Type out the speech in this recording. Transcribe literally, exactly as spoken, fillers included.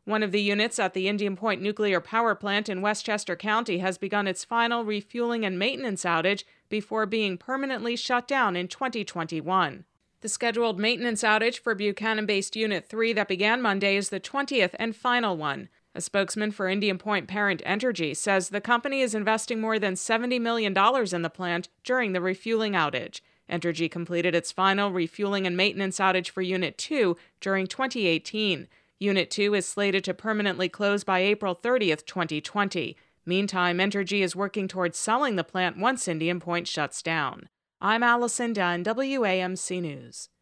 One of the units at the Indian Point Nuclear Power Plant in Westchester County has begun its final refueling and maintenance outage before being permanently shut down in twenty twenty-one. The scheduled maintenance outage for Buchanan-based Unit three that began Monday is the twentieth and final one. A spokesman for Indian Point Parent Entergy says the company is investing more than seventy million dollars in the plant during the refueling outage. Entergy completed its final refueling and maintenance outage for Unit two during twenty eighteen. Unit two is slated to permanently close by April thirtieth, twenty twenty. Meantime, Entergy is working towards selling the plant once Indian Point shuts down. I'm Allison Dunn, W A M C News.